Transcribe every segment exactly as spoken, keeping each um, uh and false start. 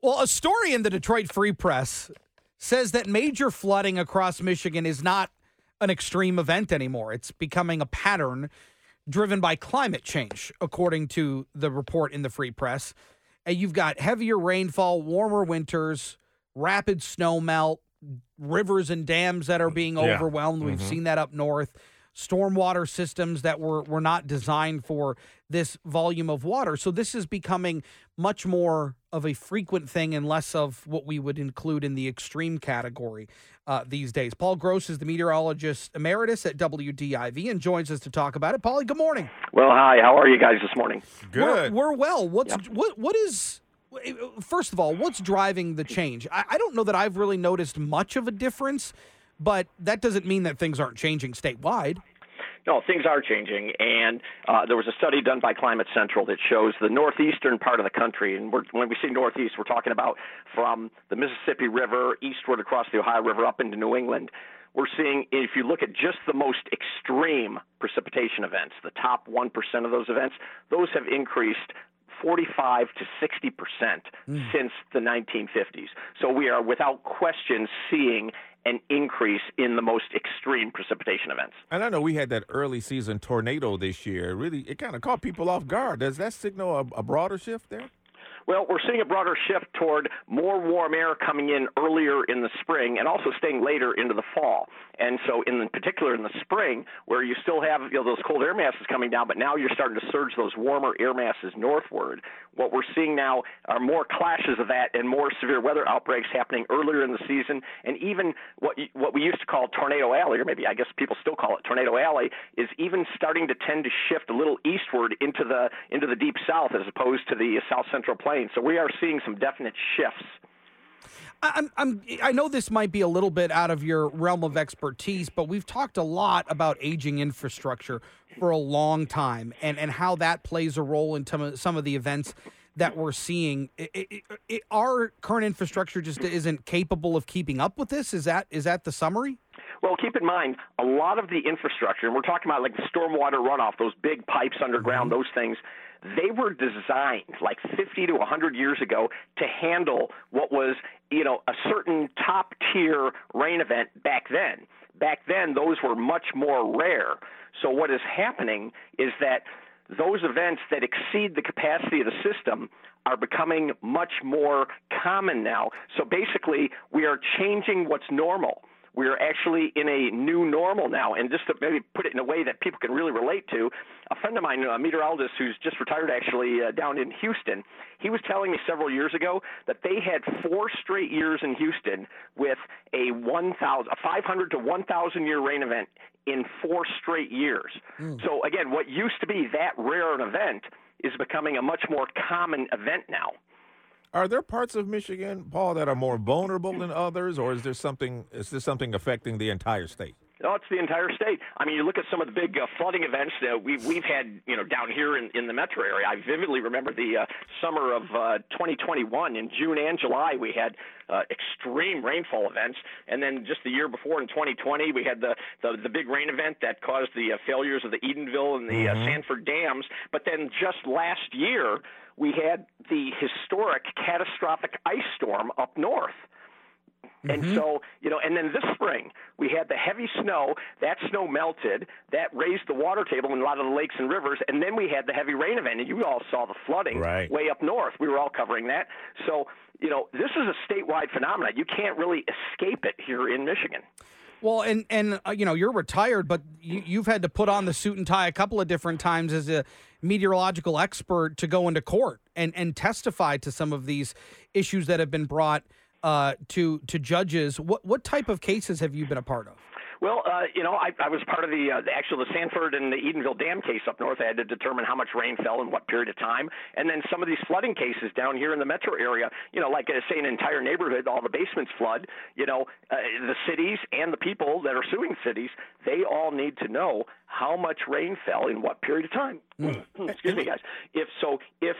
Well, a story in the Detroit Free Press says that major flooding across Michigan is not an extreme event anymore. It's becoming a pattern driven by climate change, according to the report in the Free Press. And you've got heavier rainfall, warmer winters, rapid snow melt, rivers and dams that are being Yeah. overwhelmed. We've Mhm. seen that up north. Stormwater systems that were, were not designed for this volume of water. So this is becoming much more of a frequent thing and less of what we would include in the extreme category uh, these days. Paul Gross is the meteorologist emeritus at W D I V and joins us to talk about it. Paulie, good morning. Well, hi. How are you guys this morning? Good. We're, we're well. What's Yep. what what is first of all, what's driving the change? I, I don't know that I've really noticed much of a difference, but that doesn't mean that things aren't changing statewide. No, things are changing, and uh, there was a study done by Climate Central that shows the northeastern part of the country, and we're, when we say northeast, we're talking about from the Mississippi River eastward across the Ohio River up into New England. We're seeing, if you look at just the most extreme precipitation events, the top one percent of those events, those have increased forty-five to sixty percent mm. since the nineteen fifties. So we are without question seeing an increase in the most extreme precipitation events. And I know we had that early season tornado this year. Really, it kind of caught people off guard. Does that signal a, a broader shift there? Well, we're seeing a broader shift toward more warm air coming in earlier in the spring and also staying later into the fall. And so in particular in the spring, where you still have you know, those cold air masses coming down, but now you're starting to surge those warmer air masses northward. What we're seeing now are more clashes of that and more severe weather outbreaks happening earlier in the season. And even what you, what we used to call Tornado Alley, or maybe I guess people still call it Tornado Alley, is even starting to tend to shift a little eastward into the into the deep south as opposed to the south central plains. So we are seeing some definite shifts. I'm, I'm, I know this might be a little bit out of your realm of expertise, but we've talked a lot about aging infrastructure for a long time and, and how that plays a role in some of, some of the events that we're seeing. It, it, it, our current infrastructure just isn't capable of keeping up with this? Is that is that the summary? Well, keep in mind, a lot of the infrastructure, and we're talking about like the stormwater runoff, those big pipes underground, those things, they were designed like fifty to one hundred years ago to handle what was, you know, a certain top-tier rain event back then. Back then, those were much more rare. So what is happening is that those events that exceed the capacity of the system are becoming much more common now. So basically, we are changing what's normal. We are actually in a new normal now. And just to maybe put it in a way that people can really relate to, a friend of mine, a meteorologist who's just retired actually uh, down in Houston, he was telling me several years ago that they had four straight years in Houston with a one thousand, a five hundred to one thousand year rain event in four straight years. Mm. So again, what used to be that rare an event is becoming a much more common event now. Are there parts of Michigan, Paul, that are more vulnerable than others, or is there something is there something affecting the entire state? No, it's the entire state. I mean, you look at some of the big uh, flooding events that we've, we've had, you know, down here in, in the metro area. I vividly remember the uh, summer of uh, twenty twenty-one. In June and July, we had uh, extreme rainfall events. And then just the year before, in twenty twenty, we had the, the, the big rain event that caused the uh, failures of the Edenville and the mm-hmm. uh, Sanford dams. But then just last year, we had the historic catastrophic ice storm up north. And mm-hmm. so, you know, and then this spring, we had the heavy snow. That snow melted. That raised the water table in a lot of the lakes and rivers. And then we had the heavy rain event. And you all saw the flooding right. way up north. We were all covering that. So, you know, this is a statewide phenomenon. You can't really escape it here in Michigan. Well, and, and uh, you know, you're retired, but you, you've had to put on the suit and tie a couple of different times as a meteorological expert to go into court and, and testify to some of these issues that have been brought uh, to to judges. What what type of cases have you been a part of? Well, uh, you know, I, I was part of the, uh, the actual the Sanford and the Edenville Dam case up north. I had to determine how much rain fell in what period of time. And then some of these flooding cases down here in the metro area, you know, like uh, say an entire neighborhood, all the basements flood, you know, uh, the cities and the people that are suing cities, they all need to know how much rain fell in what period of time. Mm. Excuse me, guys. If so, if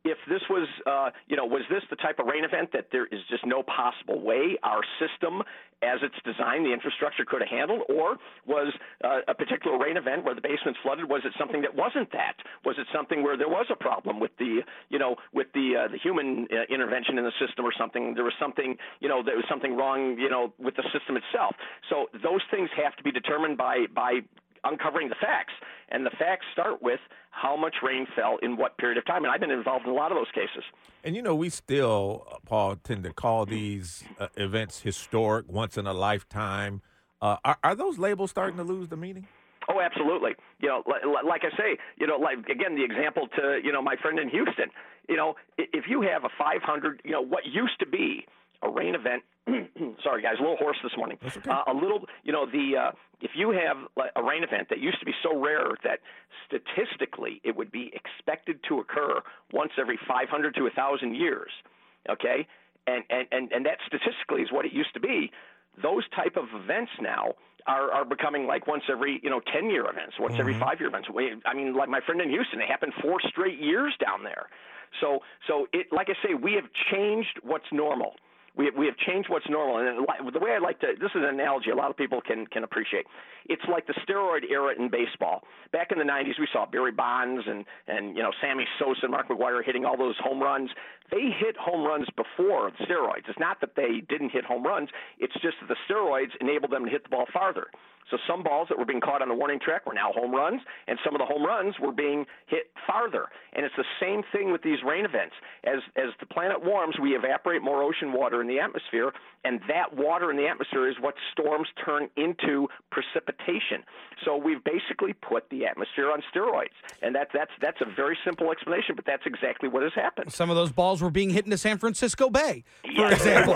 if this was, uh, you know, was this the type of rain event that there is just no possible way our system, as it's designed, the infrastructure could have handled, or was uh, a particular rain event where the basement's flooded? Was it something that wasn't that? Was it something where there was a problem with the, you know, with the uh, the human uh, intervention in the system or something? There was something, you know, there was something wrong, you know, with the system itself. So those things have to be determined by by uncovering the facts, and the facts start with how much rain fell in what period of time. And I've been involved in a lot of those cases. And, you know, we still, uh, Paul, tend to call these uh, events historic, once in a lifetime. Uh, are, are those labels starting to lose the meaning? Oh, absolutely. You know, like, like I say, you know, like, again, the example to, you know, my friend in Houston, you know, if you have a five hundred, you know, what used to be a rain event, sorry, guys, a little hoarse this morning. That's okay. Uh, a little, you know, the uh, if you have a rain event that used to be so rare that statistically it would be expected to occur once every five hundred to one thousand years, okay, and, and, and, and that statistically is what it used to be, those type of events now are, are becoming like once every, you know, ten-year events, once mm-hmm. every five-year events. I mean, like my friend in Houston, it happened four straight years down there. So, so it, like I say, we have changed what's normal. We we have changed what's normal, and the way I like to, this is an analogy a lot of people can can appreciate. It's like the steroid era in baseball. Back in the nineties, we saw Barry Bonds and and you know Sammy Sosa and Mark McGwire hitting all those home runs. They hit home runs before the steroids. It's not that they didn't hit home runs. It's just that the steroids enabled them to hit the ball farther. So some balls that were being caught on the warning track were now home runs, and some of the home runs were being hit farther. And it's the same thing with these rain events. As as the planet warms, we evaporate more ocean water in the atmosphere, and that water in the atmosphere is what storms turn into precipitation. So we've basically put the atmosphere on steroids, and that, that's that's a very simple explanation, but that's exactly what has happened. Some of those balls were being hit into San Francisco Bay, for yes. example.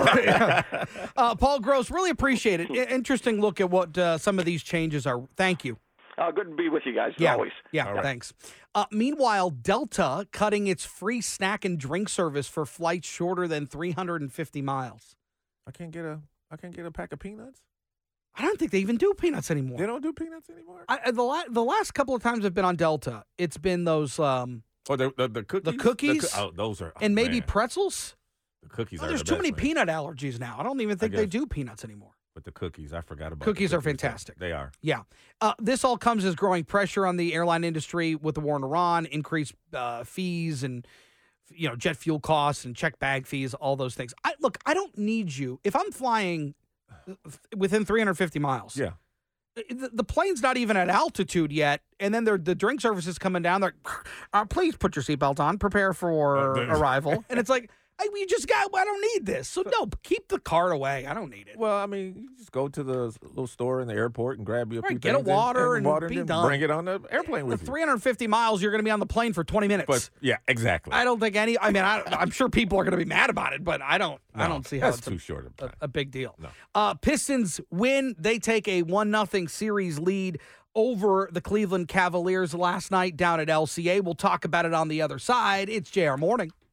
uh, Paul Gross, really appreciate it. Interesting look at what uh, some of these changes are. Thank you. Uh, good to be with you guys, as yeah. always. Yeah, right. Thanks. Uh, meanwhile, Delta cutting its free snack and drink service for flights shorter than three hundred fifty miles. I can't get a I can't get a pack of peanuts. I don't think they even do peanuts anymore. They don't do peanuts anymore. I, the la- the last couple of times I've been on Delta, it's been those um, oh the the, the cookies. The cookies. The co- oh, those are oh, and maybe man. pretzels. The cookies. Oh, are there's the too best, many man. peanut allergies now. I don't even think they do peanuts anymore. But the cookies, I forgot about. Cookies, the are cookies. fantastic. They are. Yeah. Uh, this all comes as growing pressure on the airline industry with the war in Iran, increased uh, fees and, you know, jet fuel costs and check bag fees, all those things. I Look, I don't need you. If I'm flying within three hundred fifty miles. Yeah. The, the plane's not even at altitude yet, and then the drink service is coming down. They're like, uh, please put your seatbelt on, prepare for uh, arrival. And it's like, I, we just got, I don't need this. So, no, keep the cart away. I don't need it. Well, I mean, you just go to the little store in the airport and grab you a right, few get things a water and, and, water be and done. Bring it on the airplane with the you. three hundred fifty miles, you're going to be on the plane for twenty minutes. But, yeah, exactly. I don't think any, I mean, I, I'm sure people are going to be mad about it, but I don't, no, I don't see how that's it's too a, short of a, time. a big deal. No. Uh, Pistons win. They take a one nothing series lead over the Cleveland Cavaliers last night down at L C A. We'll talk about it on the other side. It's J R Morning.